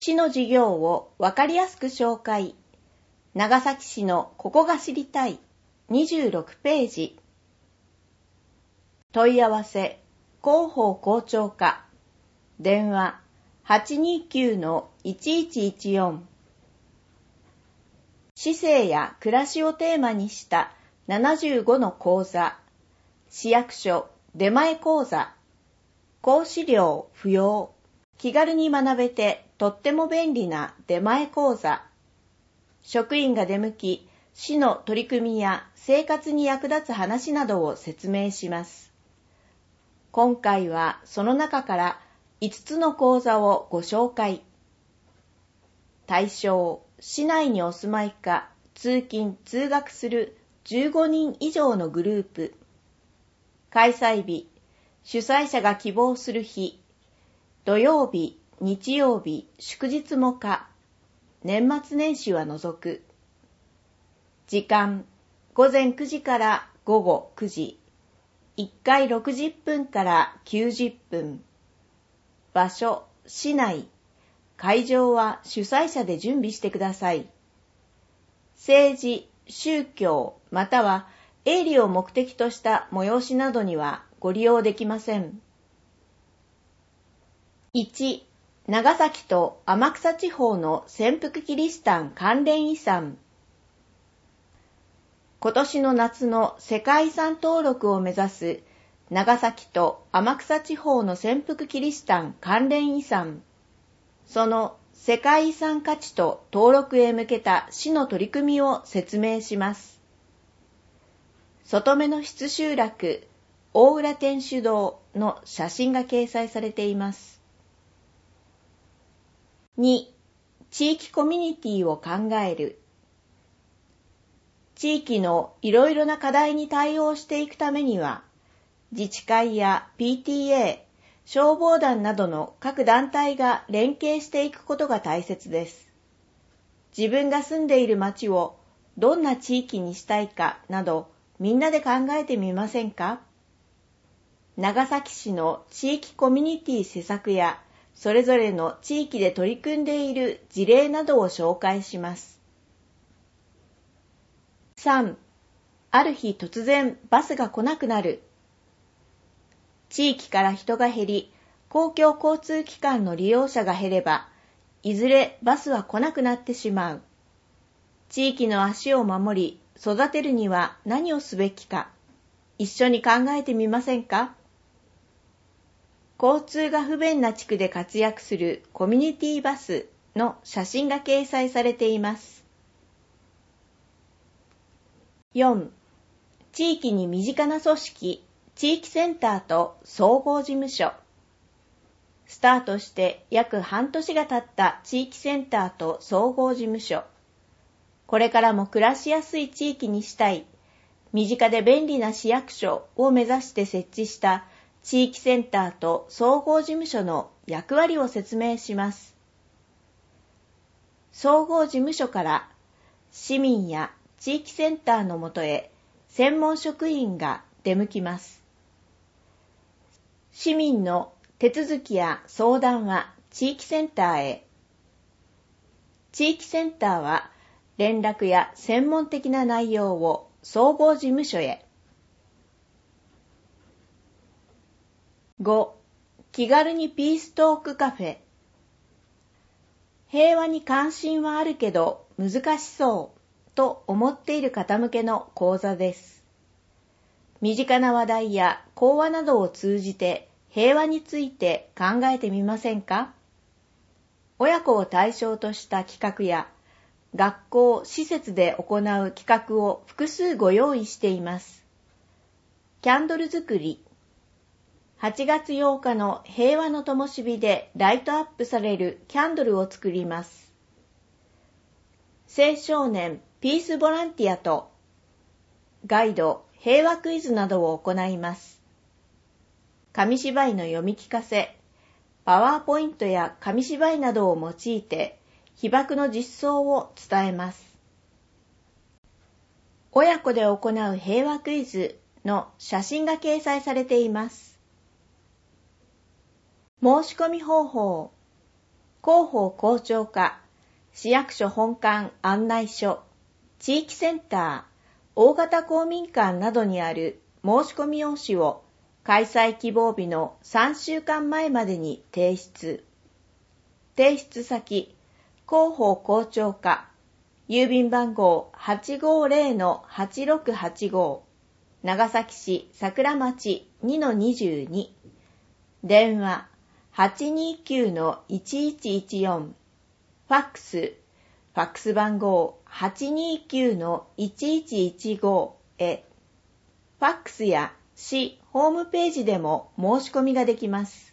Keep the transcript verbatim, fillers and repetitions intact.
市の事業をわかりやすく紹介。長崎市のここが知りたいにじゅうろくページ。問い合わせ、広報校長課。電話 はちにーきゅうのいちいちいちよん。市政や暮らしをテーマにしたななじゅうごの講座。市役所出前講座。講師料不要。気軽に学べてとっても便利な出前講座。職員が出向き、市の取り組みや生活に役立つ話などを説明します。今回はその中からいつつの講座をご紹介。対象、市内にお住まいか通勤・通学するじゅうごにん以上のグループ。開催日、主催者が希望する日。土曜日、日曜日、祝日も可。年末年始は除く。時間、ごぜんくじからごごくじ。いっかいろくじゅっぷんからきゅうじゅっぷん。場所、市内。会場は主催者で準備してください。政治、宗教、または営利を目的とした催しなどにはご利用できません。いち. 長崎と天草地方の潜伏キリシタン関連遺産。今年の夏の世界遺産登録を目指す長崎と天草地方の潜伏キリシタン関連遺産。その世界遺産価値と登録へ向けた市の取り組みを説明します。外目の出集落、大浦天主堂の写真が掲載されています。に. 地域コミュニティを考える。地域のいろいろな課題に対応していくためには、自治会や ピーティーエー、消防団などの各団体が連携していくことが大切です。自分が住んでいる町をどんな地域にしたいかなど、みんなで考えてみませんか？長崎市の地域コミュニティ施策や、それぞれの地域で取り組んでいる事例などを紹介します。さん. ある日突然バスが来なくなる。地域から人が減り、公共交通機関の利用者が減れば、いずれバスは来なくなってしまう。地域の足を守り、育てるには何をすべきか、一緒に考えてみませんか？交通が不便な地区で活躍するコミュニティバスの写真が掲載されています。よん. 地域に身近な組織、地域センターと総合事務所。スタートして約半年が経った地域センターと総合事務所。これからも暮らしやすい地域にしたい、身近で便利な市役所を目指して設置した地域センターと総合事務所の役割を説明します。総合事務所から市民や地域センターのもとへ専門職員が出向きます。市民の手続きや相談は地域センターへ。地域センターは連絡や専門的な内容を総合事務所へ。ご. 気軽にピーストークカフェ。平和に関心はあるけど難しそうと思っている方向けの講座です。身近な話題や講話などを通じて平和について考えてみませんか？親子を対象とした企画や学校、施設で行う企画を複数ご用意しています。キャンドル作り。はちがつようかの平和の灯火でライトアップされるキャンドルを作ります。青少年ピースボランティアとガイド、平和クイズなどを行います。紙芝居の読み聞かせ、パワーポイントや紙芝居などを用いて被爆の実相を伝えます。親子で行う平和クイズの写真が掲載されています。申し込み方法。 広報広聴課、市役所本館案内所、地域センター、大型公民館などにある申し込み用紙を開催希望日のさんしゅうかんまえまでに提出。提出先、広報広聴課、郵便番号 はちごーぜろのはちろくはちご、長崎市桜町 にのにじゅうに、電話 はちにーきゅうのいちいちいちよん、ファックス、ファックス番号 はちにーきゅうのいちいちいちご へ、ファックスや市ホームページでも申し込みができます。